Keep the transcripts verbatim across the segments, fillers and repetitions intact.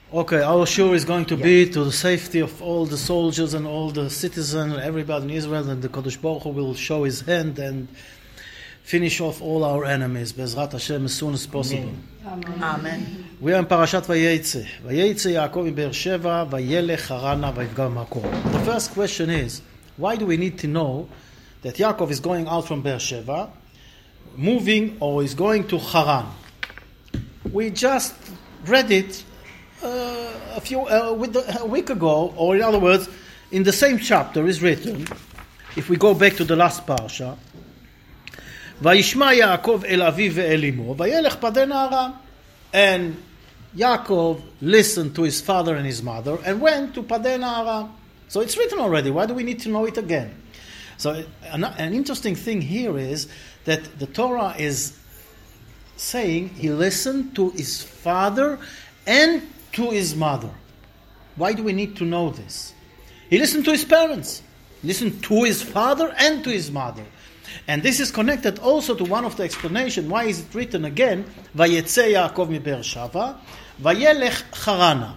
Okay, our shore is going to be to the safety of all the soldiers and all the citizens and everybody in Israel, and the Kodesh Baruch Hu will show his hand and finish off all our enemies, Bezrat Hashem, as soon as possible. Amen. Amen. We are in Parashat Vayetze. Vayetze Yaakov Be'er Sheva, Vayelech Harana, Vayivga Makom. The first question is, why do we need to know that Yaakov is going out from Be'er Sheva, moving or is going to Haran? We just read it uh, a few uh, with the, a week ago, or in other words, in the same chapter is written, if we go back to the last parsha, Vayishma Yaakov el aviv ve'el imo, vayelech padena aram. And Yaakov listened to his father and his mother and went to Padena Aram. So it's written already. Why do we need to know it again? So an, an interesting thing here is that the Torah is saying he listened to his father and to his mother. Why do we need to know this? He listened to his parents. He listened to his father and to his mother. And this is connected also to one of the explanations. Why is it written again? Vayetze Yaakov mi Be'er Sheva, Vayelech Harana.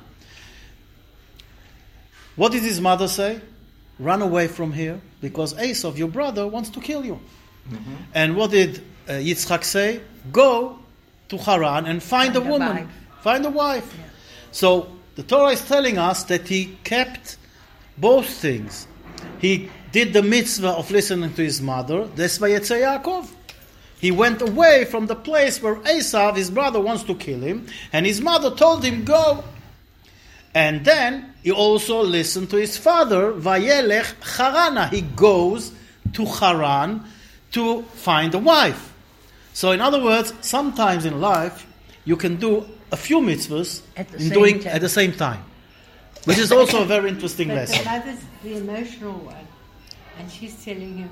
What did his mother say? Run away from here, because Esau, your brother, wants to kill you. Mm-hmm. And what did uh, Yitzchak say? Go to Haran and find, find a woman, a find a wife. Yeah. So the Torah is telling us that he kept both things. He did the mitzvah of listening to his mother. That's Vayetze Yaakov. He went away from the place where Esau, his brother, wants to kill him, and his mother told him, go. And then he also listened to his father, Vayelech Harana. He goes to Haran to find a wife. So in other words, sometimes in life, you can do a few mitzvahs in doing time. At the same time. Which is also a very interesting but lesson. The mother's the emotional one. And she's telling him.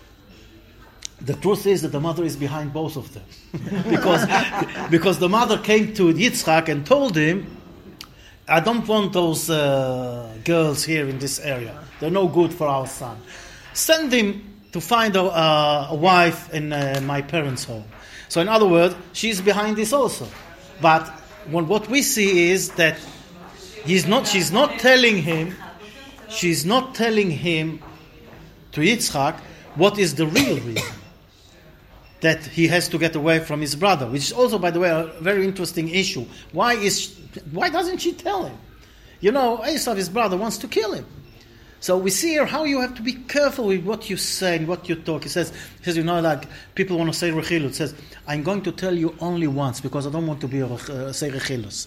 The truth is that the mother is behind both of them. because, because the mother came to Yitzchak and told him, I don't want those uh, girls here in this area. They're no good for our son. Send him to find a, uh, a wife in uh, my parents' home. So in other words, she's behind this also. But when, what we see is that he's not. she's not telling him, she's not telling him to Yitzchak what is the real reason that he has to get away from his brother, which is also, by the way, a very interesting issue. Why is why doesn't she tell him? You know, Esau, his brother, wants to kill him. So we see here how you have to be careful with what you say and what you talk. He says, he says, you know, like people want to say rechilut. It says, I'm going to tell you only once because I don't want to be uh, say rechilus.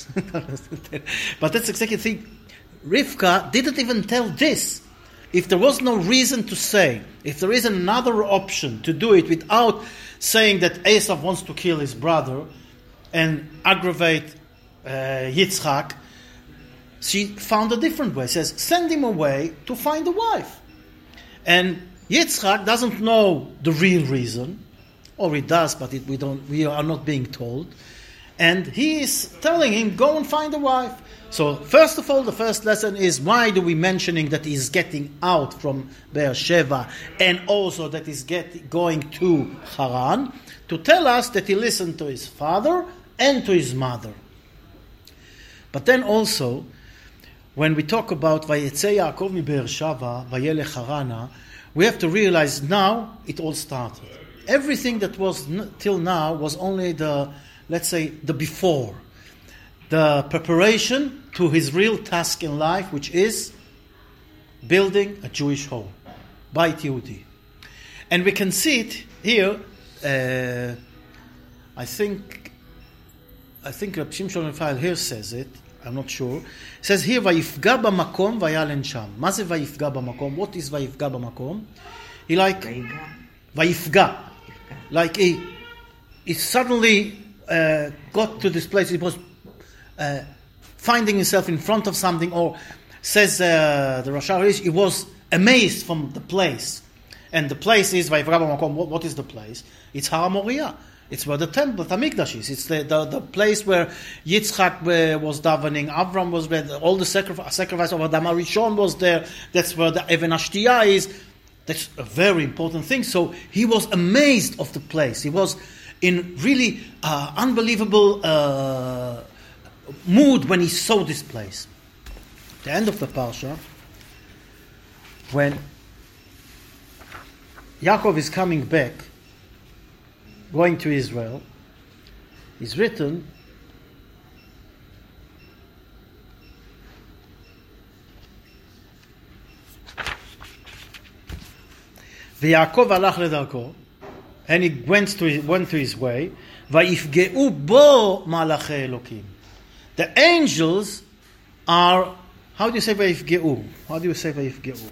But that's exactly the thing. Rivka didn't even tell this. If there was no reason to say, if there is another option to do it without saying that Esau wants to kill his brother and aggravate uh, Yitzchak, she found a different way. She says, send him away to find a wife. And Yitzchak doesn't know the real reason, or he does, but it, we don't. We are not being told. And he is telling him, go and find a wife. So first of all, the first lesson is, why do we mentioning that he's getting out from Be'er Sheva and also that he's get, going to Haran? To tell us that he listened to his father and to his mother. But then also, when we talk about Vayetze Yaakov mi Be'er Sheva, Vayelech Harana, we have to realize now it all started. Everything that was n- till now was only the, let's say, the before. The preparation to his real task in life, which is building a Jewish home, Beit Yehudi. And we can see it here. Uh, I think, I think Reb Shimshon Raphael here says it. I'm not sure. It says here, "Vayifga b'makom vayalen sham." Ma ze vayifga b'makom? What is vayifga b'makom? He like vayifga, like he, he suddenly uh, got to this place. He was uh, finding himself in front of something, or says uh, the Rosh Harish, he was amazed from the place. And the place is vayifga b'makom. What, what is the place? It's Har Moriah. It's where the temple, the Hamikdash is. It's the, the, the place where Yitzchak uh, was davening, Avram was there, all the sacrifice, sacrifice of Adam HaRishon was there. That's where the Even HaShtiyah is. That's a very important thing. So he was amazed of the place. He was in really uh, unbelievable uh, mood when he saw this place. The end of the parsha, when Yaakov is coming back, going to Israel, is written, ויעקב הלך לדרכו, and he went to his, went to his way, ויפגעו בו מלאכי אלוקים. The angels are, how do you say ויפגעו? How do you say ויפגעו?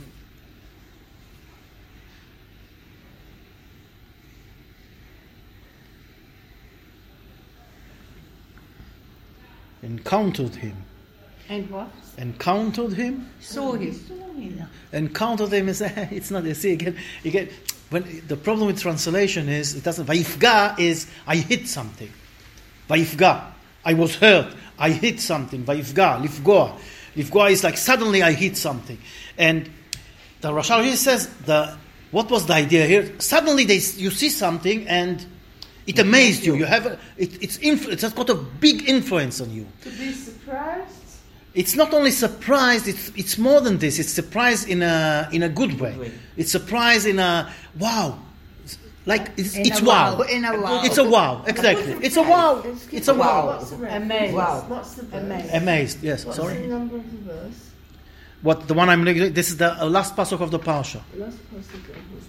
Encountered him. And what? Encountered him. Saw him. Encountered him is it's not. You see again. Again, when the problem with translation is it doesn't. Vayifga is I hit something. Vayifga, I was hurt. I hit something. Vayifga, lifgoa. Lifgoa is like suddenly I hit something. And the Rosh Hashanah says the what was the idea here? Suddenly they you see something and it amazed you. You have a, it, it's influ- it has got a big influence on you. To be surprised. It's not only surprised, it's it's more than this. It's surprise in a in a good way. It's surprise in a wow. Like it's, In it's a wow. wow. In a wow. It's a wow. Exactly. It's a wow. It's a wow. What's the rest? Amazed. Wow. What's the verse? Amazed. Amazed. Yes. What's Sorry. the number of the verse? What the one I'm reading? This is the uh, last pasuk of the parsha. The last passage of it.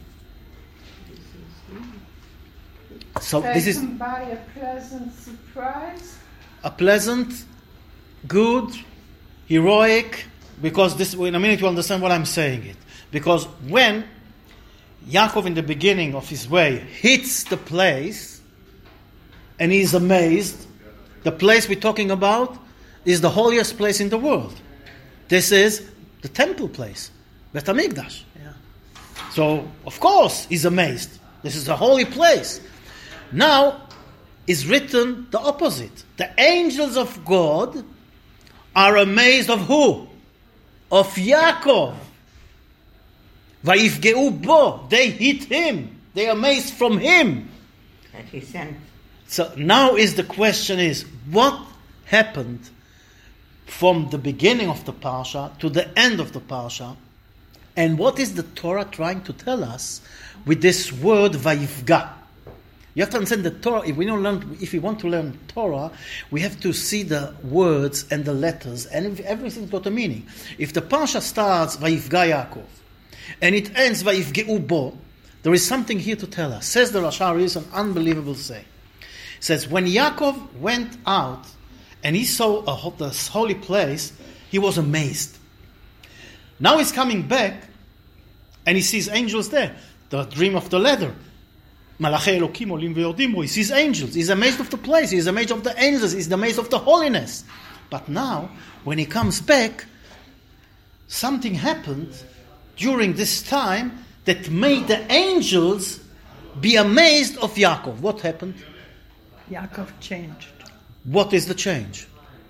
So this is Taken by a pleasant surprise. a pleasant, good, heroic. Because this, in a minute you understand what I'm saying. It because when Yaakov in the beginning of his way hits the place and he is amazed, the place we're talking about is the holiest place in the world. This is the temple place, Bet HaMikdash. Yeah. So, of course, he's amazed. This is a holy place. Now, is written the opposite. The angels of God are amazed of who? Of Yaakov. Vayifgeu bo. They hit him. They are amazed from him. That he sent. So now is the question is, what happened from the beginning of the Parsha to the end of the Parsha? And what is the Torah trying to tell us with this word Vayifga? You have to understand the Torah. If we don't learn, if we want to learn Torah, we have to see the words and the letters, and if everything's got a meaning. If the Parsha starts Vayifga Yaakov, and it ends Vayifgeu bo, there is something here to tell us. Says the Rosh Hashanah, is an unbelievable saying. It says when Yaakov went out and he saw a, this holy place, he was amazed. Now he's coming back and he sees angels there. The dream of the ladder. Malachei Elokim olim veyordim bo. He sees angels. He's amazed of the place. He's amazed of the angels. He's amazed of the holiness. But now, when he comes back, something happened during this time that made the angels be amazed of Yaakov. What happened? Yaakov changed. What is the change?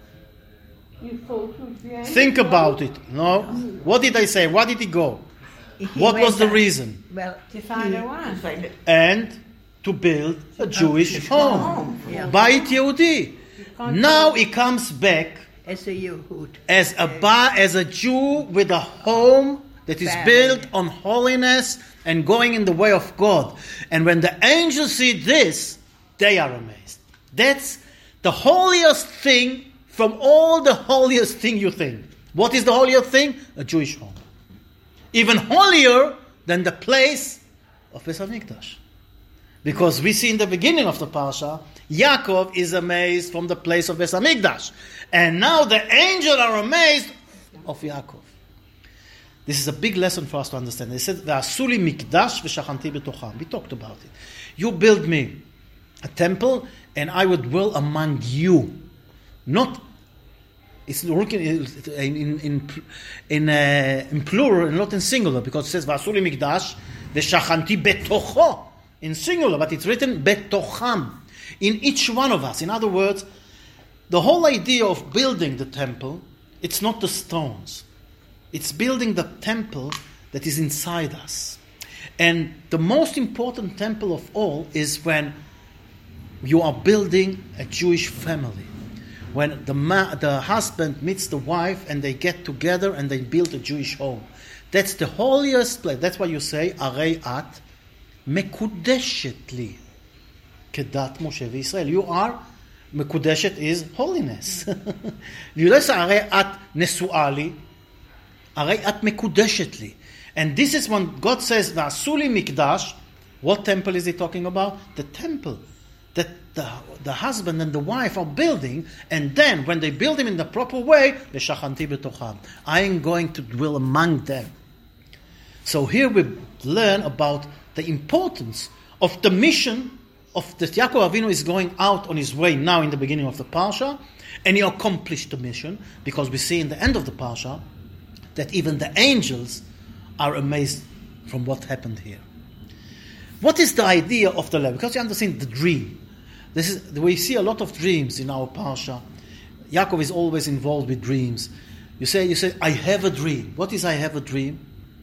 You thought would be angry. Think about it. No? What did I say? Why did he go? He What went was the out- reason? Well, To find he- a wife. find it. And to build a Jewish home. home, yeah. Bait Yehudi. can't Now he comes back As a Yehud. as a ba- as a Jew with a home that is Family. built on holiness and going in the way of God. And when the angels see this, they are amazed. That's the holiest thing from all the holiest thing you think. What is the holiest thing? A Jewish home. Even holier than the place of Beis HaMikdash. Because we see in the beginning of the Parsha, Yaakov is amazed from the place of Beis HaMikdash. And now the angels are amazed of Yaakov. This is a big lesson for us to understand. They said, "V'asu li mikdash v'shachanti b'tocham." We talked about it. You build me a temple, and I would dwell among you. Not, it's working in in in, in, uh, in plural and not in singular, because it says "V'asu li mikdash v'shachanti b'tocho" in singular, but it's written "betocham" in each one of us. In other words, the whole idea of building the temple, it's not the stones. It's building the temple that is inside us. And the most important temple of all is when you are building a Jewish family. when the ma- the husband meets the wife and they get together and they build a Jewish home. That's the holiest place. That's why you say, Arei at mekudeshet li kedat Moshe v'Yisrael. You are, mekudeshet is holiness. You don't say, Arei at nesu'a li, Arei at mekudeshet li. And this is when God says, V'asu li mikdash. What temple is he talking about? The temple that the, the husband and the wife are building, and then when they build him in the proper way, v'shachanti b'tocham, I am going to dwell among them. So here we learn about the importance of the mission of that Yaakov Avinu is going out on his way now in the beginning of the Parsha, and he accomplished the mission, because we see in the end of the Parsha that even the angels are amazed from what happened here. What is the idea of the level? Because you understand the dream. This is, we see a lot of dreams in our Parsha. Yaakov is always involved with dreams. You say, you say, I have a dream. What is I have a dream?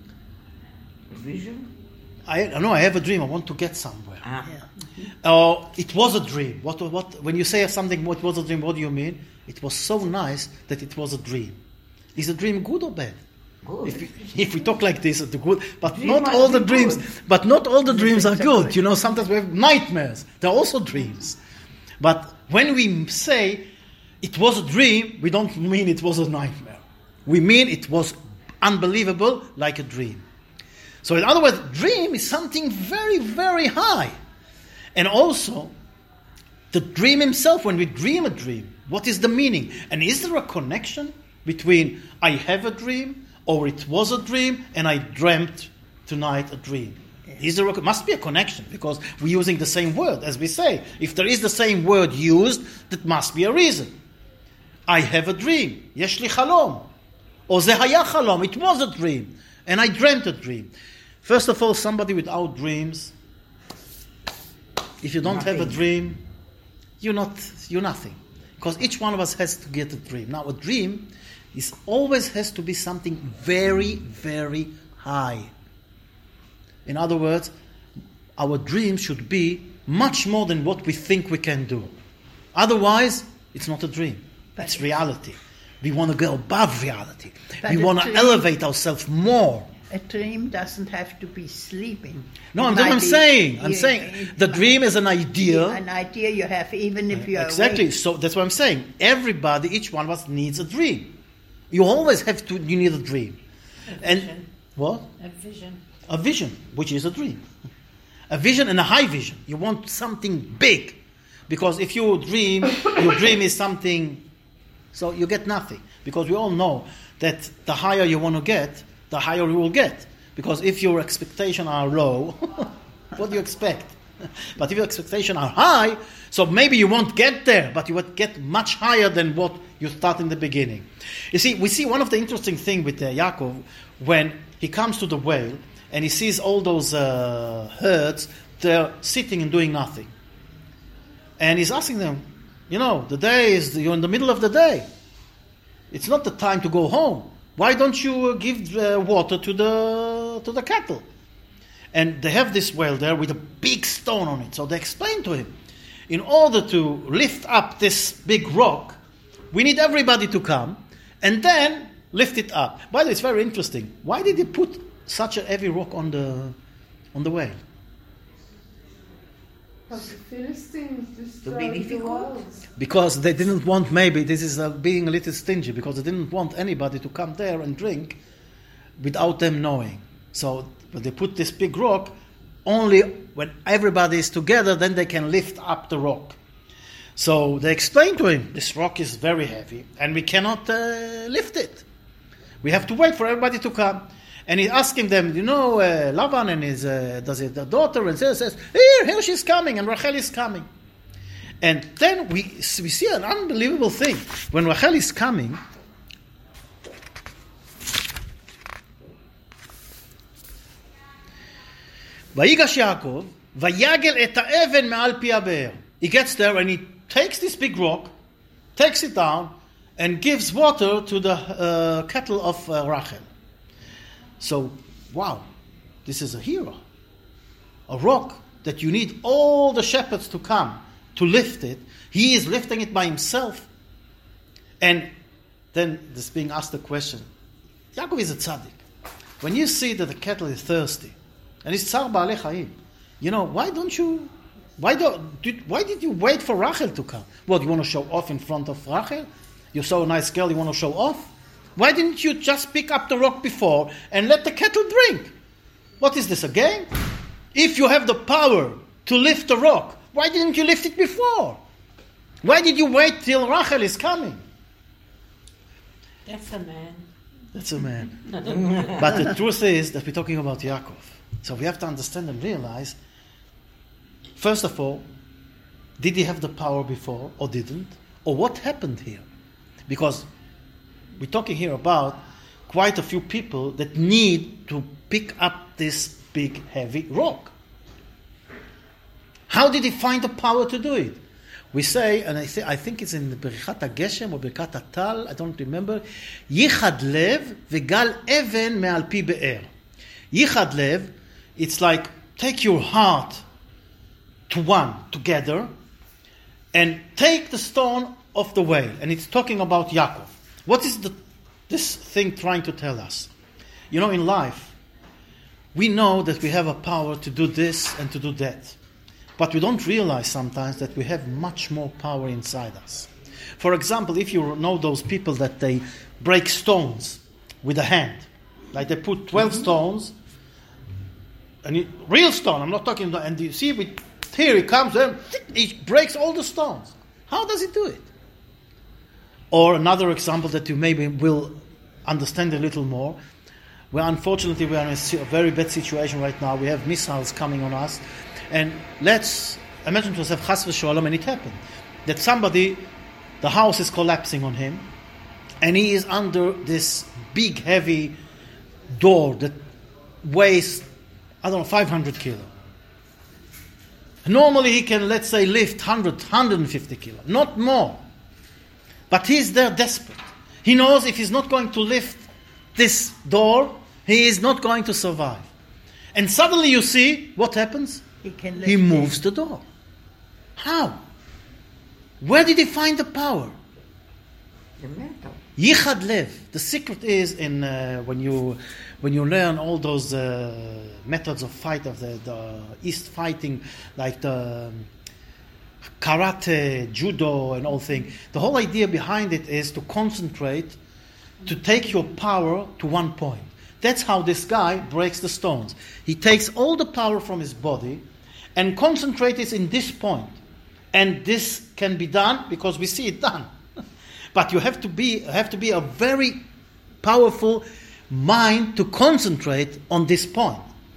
Vision? I no, I have a dream. I want to get somewhere. Ah. Or it was a dream. What, what? When you say something, what was a dream? What do you mean? It was so nice that it was a dream. Is a dream good or bad? Good. If we, if we talk like this, it's good. But Dream not must all the be dreams. good. But not all the dreams are Exactly. good. You know, sometimes we have nightmares. They're also dreams. But when we say it was a dream, we don't mean it was a nightmare. We mean it was unbelievable, like a dream. So in other words, dream is something very, very high. And also, the dream himself, when we dream a dream, what is the meaning? And is there a connection between I have a dream, or it was a dream, and I dreamt tonight a dream? Is there a, must be a connection, because we're using the same word, as we say. If there is the same word used, that must be a reason. I have a dream. Yesh li chalom. Or ze haya chalom. It was a dream. And I dreamt a dream. First of all, somebody without dreams, if you don't Nothing. have a dream, you're not, you're nothing. Because each one of us has to get a dream. Now, a dream is always has to be something very, very high. In other words, our dream should be much more than what we think we can do. Otherwise, it's not a dream. But It's reality. We want to go above reality. But We a want to dream- elevate ourselves more. A dream doesn't have to be sleeping. No, It I'm, that's what might I'm be- saying. I'm you- saying it the might dream is an be idea. An idea you have, even if you're Exactly. awake. So that's what I'm saying. Everybody, each one of us needs a dream. You always have to. You need a dream. And vision. what? A vision. A vision, which is a dream. A vision and a high vision. You want something big. Because if you dream, your dream is something, so you get nothing. Because we all know that the higher you want to get, the higher you will get. Because if your expectations are low, what do you expect? But if your expectations are high, so maybe you won't get there, but you would get much higher than what you start in the beginning. You see, we see one of the interesting things with uh, Yaakov, when he comes to the whale, and he sees all those uh, herds, they're sitting and doing nothing. And he's asking them, you know, the day is, you're in the middle of the day. It's not the time to go home. Why don't you uh, give uh, water to the to the cattle? And they have this well there with a big stone on it. So they explain to him, in order to lift up this big rock, we need everybody to come and then lift it up. By the way, it's very interesting. Why did he put such a heavy rock on the on the whale? Because the Philistines To be destroyed the difficult. walls. Because they didn't want, maybe this is uh, being a little stingy, because they didn't want anybody to come there and drink without them knowing. So when they put this big rock, only when everybody is together, then they can lift up the rock. So they explained to him, this rock is very heavy and we cannot uh, lift it. We have to wait for everybody to come. And he's asking them, you know, uh, Lavan and his uh, does it, the daughter, and says, says, here, here she's coming, and Rachel is coming. And then we we see an unbelievable thing. When Rachel is coming, ויגש יעקב, ויגל את האבן מעל פי הבאר. He gets there and he takes this big rock, takes it down, and gives water to the uh, cattle of uh, Rachel. So, wow, this is a hero. A rock that you need all the shepherds to come to lift it. He is lifting it by himself. And then this being asked the question, Yaakov is a tzaddik. When you see that the cattle is thirsty, and it's tzar ba'alei chayim, you know, why don't you, why, do, did, why did you wait for Rachel to come? What, you want to show off in front of Rachel? You're so a nice girl, you want to show off? Why didn't you just pick up the rock before and let the cattle drink? What is this, a game? If you have the power to lift the rock, why didn't you lift it before? Why did you wait till Rachel is coming? That's a man. That's a man. But the truth is that we're talking about Yaakov. So we have to understand and realize, first of all, did he have the power before or didn't? Or what happened here? Because we're talking here about quite a few people that need to pick up this big, heavy rock. How did he find the power to do it? We say, and I, th- I think it's in the Birkat HaGeshem or Birkat HaTal, I don't remember, Yichad Lev v'gal even me'al pi be'er. Yichad Lev, it's like take your heart to one together and take the stone of the whale. And it's talking about Yaakov. What is the, this thing trying to tell us? You know, in life, we know that we have a power to do this and to do that. But we don't realize sometimes that we have much more power inside us. For example, if you know those people that they break stones with a hand, like they put twelve mm-hmm. stones, and it, real stone, I'm not talking about, and you see, with, here he comes, and he breaks all the stones. How does he do it? Or another example that you maybe will understand a little more, where unfortunately we are in a very bad situation right now. We have missiles coming on us. And let's imagine to yourself, chas v'sholom, and it happened. That somebody, the house is collapsing on him, and he is under this big, heavy door that weighs, I don't know, five hundred kilo. Normally he can, let's say, lift one hundred, one hundred fifty kilo, not more. But he's there desperate. He knows if he's not going to lift this door, he is not going to survive. And suddenly you see, what happens? He, can lift he moves it. the door. How? Where did he find the power? The metal. Yichad Lev. The secret is in uh, when you when you learn all those uh, methods of fight of the, the East fighting, like the um, karate, judo, and all things. The whole idea behind it is to concentrate, to take your power to one point. That's how this guy breaks the stones. He takes all the power from his body and concentrates it in this point. And this can be done because we see it done. But you have to be have to be a very powerful mind to concentrate on this point.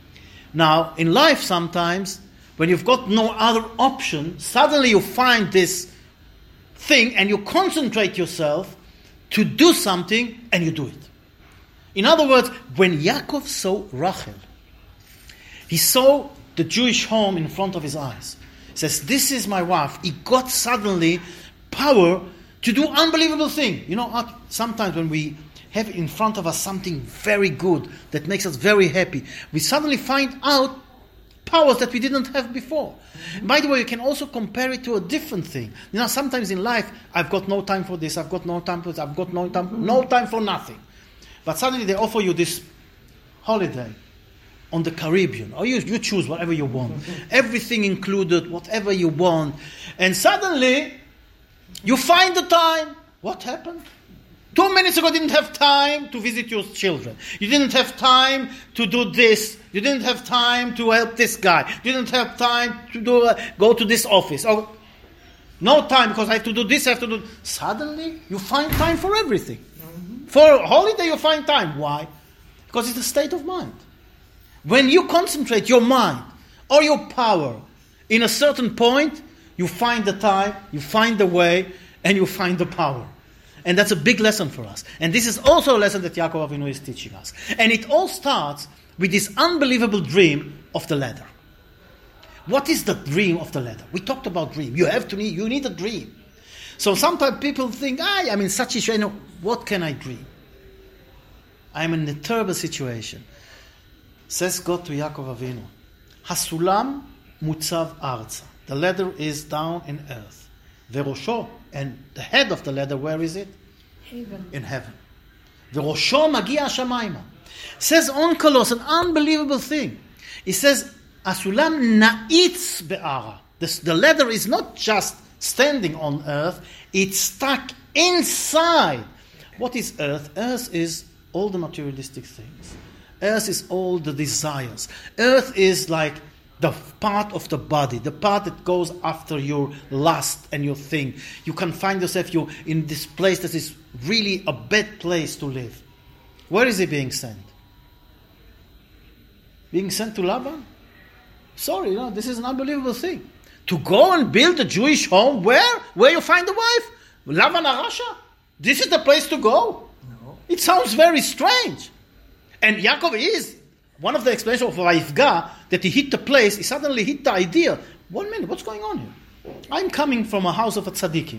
Now, in life sometimes, when you've got no other option, suddenly you find this thing and you concentrate yourself to do something and you do it. In other words, when Yaakov saw Rachel, he saw the Jewish home in front of his eyes. He says, this is my wife. He got suddenly power to do unbelievable things. You know, sometimes when we have in front of us something very good that makes us very happy, we suddenly find out powers that we didn't have before. Mm-hmm. By the way, you can also compare it to a different thing. You know, sometimes in life, I've got no time for this, I've got no time for this, I've got no time, no time for nothing. But suddenly they offer you this holiday on the Caribbean. Or you, you choose whatever you want. Everything included, whatever you want. And suddenly, you find the time. What happened? Two minutes ago, you didn't have time to visit your children. You didn't have time to do this. You didn't have time to help this guy. You didn't have time to do uh, go to this office. Or no time because I have to do this, I have to do... Suddenly, you find time for everything. Mm-hmm. For a holiday, you find time. Why? Because it's a state of mind. When you concentrate your mind or your power in a certain point, you find the time, you find the way, and you find the power. And that's a big lesson for us. And this is also a lesson that Yaakov Avinu is teaching us. And it all starts with this unbelievable dream of the ladder. What is the dream of the ladder? We talked about dream. You have to need, you need a dream. So sometimes people think, ah, I'm in such a situation, what can I dream? I'm in a terrible situation. Says God to Yaakov Avinu, Hasulam mutzav arza. The ladder is down in earth. Verosho, and the head of the ladder, where is it? Heaven. In heaven. וראשו מגיע השמיימה. Says Onkelos, an unbelievable thing. He says, הסולם נאיץ בערה. The, the ladder is not just standing on earth, it's stuck inside. What is earth? Earth is all the materialistic things. Earth is all the desires. Earth is like the part of the body, the part that goes after your lust and your thing. You can find yourself you in this place that is really a bad place to live. Where is he being sent? Being sent to Laban? Sorry, you know, this is an unbelievable thing. To go and build a Jewish home, where? Where you find a wife? Laban Arasha? This is the place to go? No. It sounds very strange. And Yaakov is, one of the explanations of Vayifga, that he hit the place, he suddenly hit the idea, one minute, what's going on here? I'm coming from a house of a tzaddikim.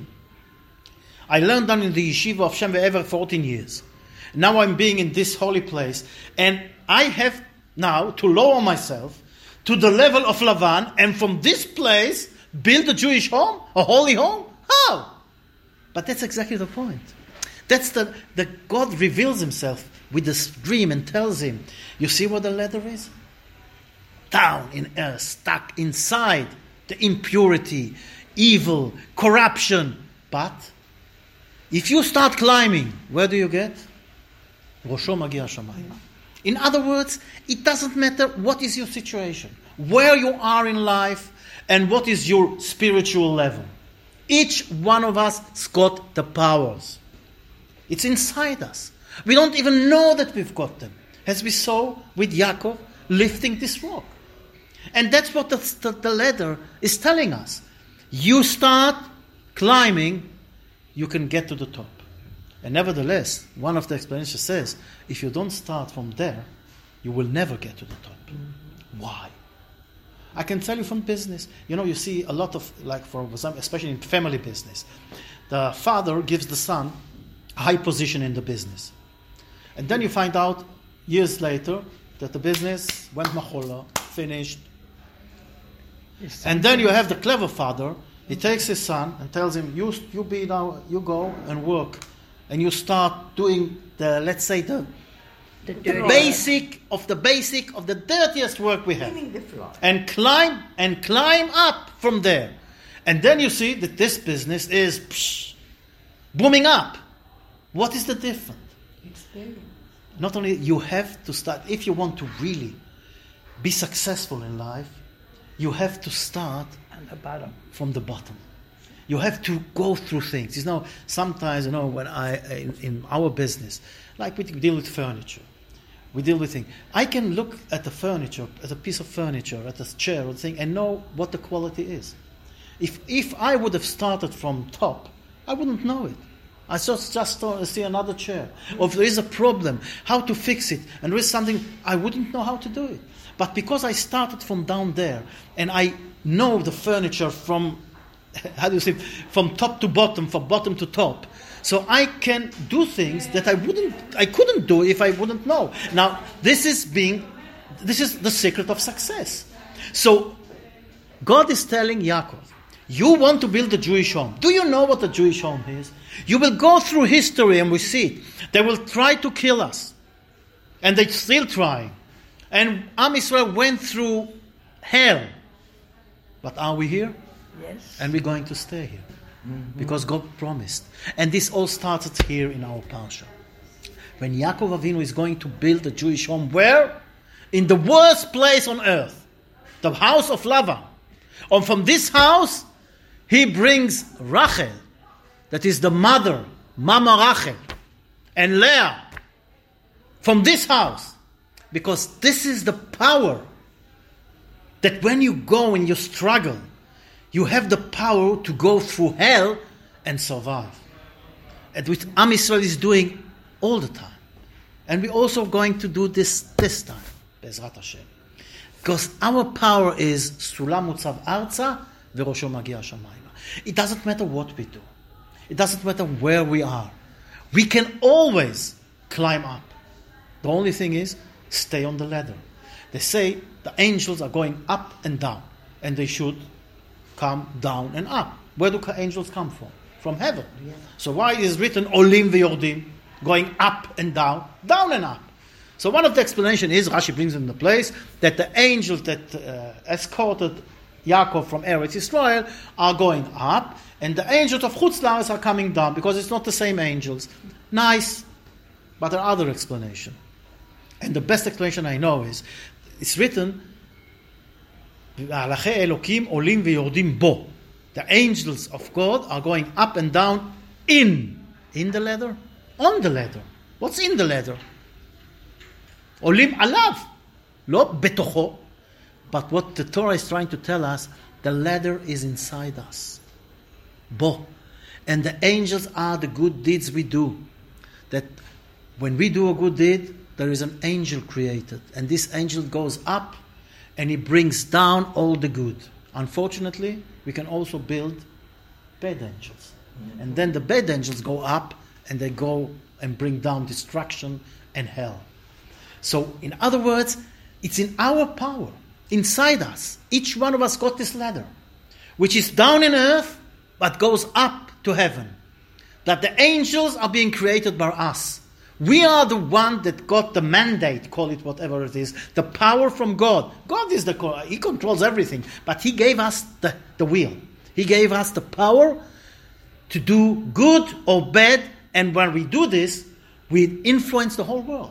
I learned down in the yeshiva of Shem Ve'ever for fourteen years. Now I'm being in this holy place, and I have now to lower myself to the level of Lavan, and from this place, build a Jewish home, a holy home? How? But that's exactly the point. That's the, the God reveals himself with this dream and tells him, you see what the ladder is? Down in earth, stuck inside the impurity, evil, corruption. But if you start climbing, where do you get? Rosho Magia Shamayim. In other words, it doesn't matter what is your situation, where you are in life, and what is your spiritual level. Each one of us has got the powers. It's inside us. We don't even know that we've got them. As we saw with Yaakov lifting this rock. And that's what the, the, the ladder is telling us. You start climbing, you can get to the top. And nevertheless, one of the explanations says, if you don't start from there, you will never get to the top. Mm-hmm. Why? I can tell you from business. You know, you see a lot of, like for example, especially in family business, the father gives the son a high position in the business. And then you find out years later that the business went machola, finished. And then you have the clever father, he takes his son and tells him, you, you be now, you go and work. And you start doing the, let's say, the, The the dirty basic of the basic of the dirtiest work we have. Cleaning the floor. And climb and climb up from there. And then you see that this business is psh, booming up. What is the difference? Experience. Not only you have to start, if you want to really be successful in life, you have to start at the bottom. from the bottom. You have to go through things. You know, sometimes, you know, when I, in, in our business, like we deal with furniture, we deal with things. I can look at the furniture, at a piece of furniture, at a chair or thing, and know what the quality is. If if I would have started from top, I wouldn't know it. I just just see another chair. Or if there is a problem, how to fix it, and there is something, I wouldn't know how to do it. But because I started from down there, and I know the furniture from, how do you say, from top to bottom, from bottom to top, so I can do things that I wouldn't, I couldn't do if I wouldn't know. Now, this is being, this is the secret of success. So, God is telling Yaakov, you want to build a Jewish home. Do you know what a Jewish home is? You will go through history and we see it. They will try to kill us. And they're still trying. And Am Yisrael went through hell. But are we here? Yes. And we're going to stay here. Mm-hmm. Because God promised. And this all started here in our parsha. When Yaakov Avinu is going to build a Jewish home, where? In the worst place on earth. The house of Lavan. And from this house, he brings Rachel, that is the mother, Mama Rachel, and Leah, from this house. Because this is the power that when you go and you struggle, you have the power to go through hell and survive. And which Am Yisrael is doing all the time. And we're also going to do this this time, Be'ezrat Hashem. Because our power is Sulam Mutzav Arza V'Rosho Magia Shamayma. It doesn't matter what we do. It doesn't matter where we are. We can always climb up. The only thing is, stay on the ladder. They say the angels are going up and down. And they should come down and up. Where do angels come from? from heaven. So why is written Olim v'yordim, going up and down, down and up? So one of the explanation is, Rashi brings in the place, that the angels that uh, escorted Yaakov from Eretz Israel are going up, and the angels of Chutz La'aretz are coming down, because it's not the same angels. Nice, but there are other explanation. And the best explanation I know is, it's written, the angels of God are going up and down in. In the ladder? On the ladder. What's in the ladder? Olim alav. Lo betocho. But what the Torah is trying to tell us, the ladder is inside us. Bo. And the angels are the good deeds we do. That when we do a good deed, there is an angel created. And this angel goes up and he brings down all the good. Unfortunately, we can also build bad angels. Mm-hmm. And then the bad angels go up and they go and bring down destruction and hell. So, in other words, it's in our power, inside us. Each one of us got this ladder, which is down in earth, but goes up to heaven. That the angels are being created by us. We are the one that got the mandate, call it whatever it is, the power from God. God is the, He controls everything, but He gave us the, the wheel. He gave us the power to do good or bad, and when we do this, we influence the whole world.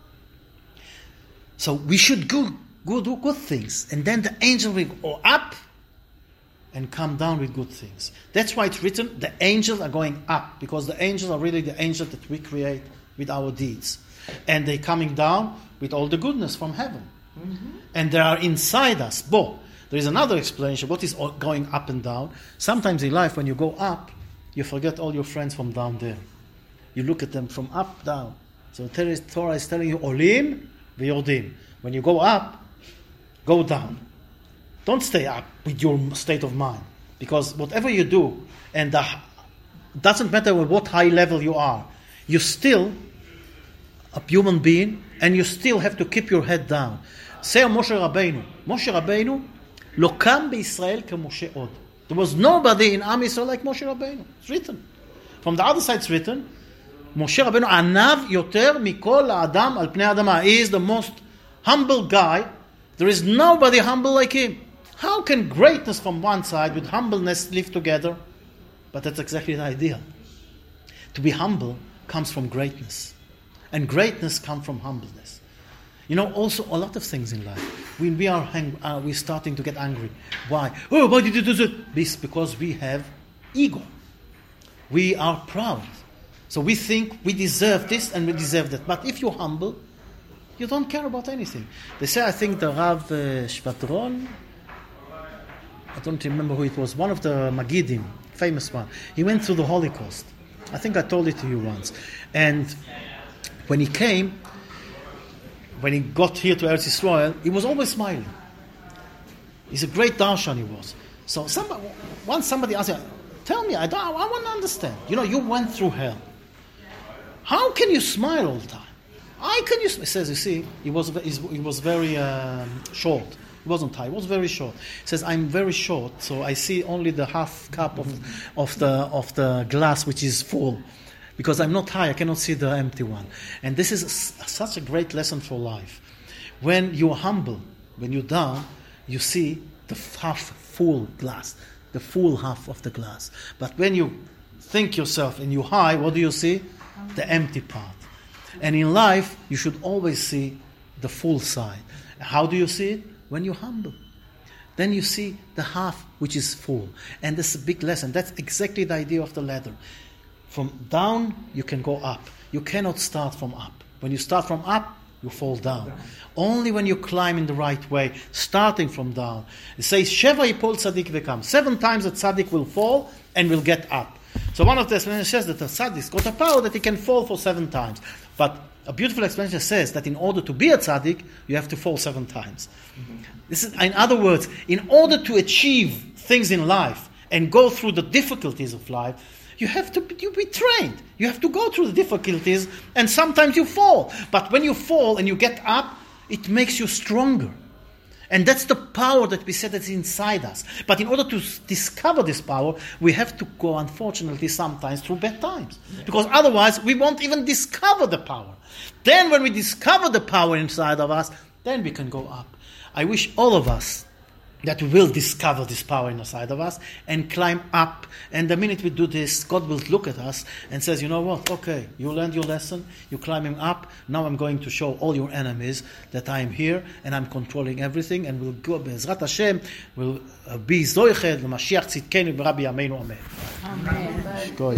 So we should go, go do good things, and then the angel will go up and come down with good things. That's why it's written, the angels are going up, because the angels are really the angels that we create with our deeds. And they're coming down with all the goodness from heaven. Mm-hmm. And they are inside us. Bo. There is another explanation. What is going up and down? Sometimes in life, when you go up, you forget all your friends from down there. You look at them from up, down. So the Torah is telling you, Olim v'yordim. When you go up, go down. Don't stay up with your state of mind. Because whatever you do, and it doesn't matter what high level you are, you're still a human being, and you still have to keep your head down. Say Moshe Rabbeinu. Moshe Rabbeinu, lo kam b'Yisrael k'Moshe od. There was nobody in Am Yisrael like Moshe Rabbeinu. It's written. From the other side it's written, Moshe Rabbeinu anav yoter mikol ha'adam al pnei adama. He is the most humble guy. There is nobody humble like him. How can greatness from one side with humbleness live together? But that's exactly the idea. To be humble comes from greatness. And greatness comes from humbleness. You know, also a lot of things in life. When we are hang, uh, we're starting to get angry. Why? Oh, why did you do this? This because we have ego. We are proud. So we think we deserve this and we deserve that. But if you're humble, you don't care about anything. They say, I think the Rav uh, Shvatron, I don't remember who it was, one of the Magidim, famous one. He went through the Holocaust. I think I told it to you once. And when he came, when he got here to Eretz Yisrael, he was always smiling. He's a great darshan, he was. So somebody, once somebody asked him, tell me, I, don't, I want to understand. You know, you went through hell. How can you smile all the time? How can you smile? He says, you see, he was, he was very um, short. He wasn't high, he was very short. He says, I'm very short, so I see only the half cup of, of, the, of the glass which is full. Because I'm not high, I cannot see the empty one. And this is a, such a great lesson for life. When you're humble, when you're down, you see the half full glass, the full half of the glass. But when you think yourself and you're high, what do you see? The empty part. And in life, you should always see the full side. How do you see it? When you're humble. Then you see the half which is full. And this is a big lesson. That's exactly the idea of the ladder. From down, you can go up. You cannot start from up. When you start from up, you fall down. Only when you climb in the right way, starting from down. It says, Sheva yipol tzaddik vekam. Seven times a tzaddik will fall and will get up. So one of the explanations says that the tzaddik's got a power that he can fall for seven times. But a beautiful explanation says that in order to be a tzaddik, you have to fall seven times. Mm-hmm. This is, in other words, in order to achieve things in life and go through the difficulties of life, you have to you be trained. You have to go through the difficulties, and sometimes you fall. But when you fall and you get up, it makes you stronger. And that's the power that we said that's inside us. But in order to s- discover this power, we have to go, unfortunately, sometimes through bad times. Because otherwise, we won't even discover the power. Then when we discover the power inside of us, then we can go up. I wish all of us that we will discover this power inside of us and climb up. And the minute we do this, God will look at us and says, you know what, okay, you learned your lesson, you're climbing up, now I'm going to show all your enemies that I am here and I'm controlling everything, and we'll go, Be'ezrat Hashem, will uh, be Zoiched, Mashiach Tzidkenu, B'Rabbi Yameinu, Amen. Amen. Go.